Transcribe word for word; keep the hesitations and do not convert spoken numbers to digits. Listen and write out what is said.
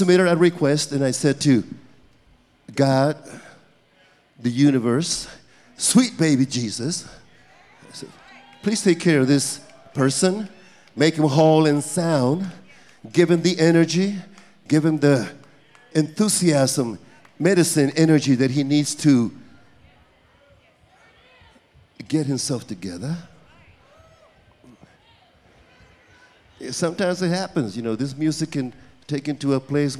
submitted a request, and I said to God, the universe, sweet baby Jesus, I said, please take care of this person, make him whole and sound, give him the energy, give him the enthusiasm, medicine, energy that he needs to get himself together. Sometimes it happens, you know, this music can take into a place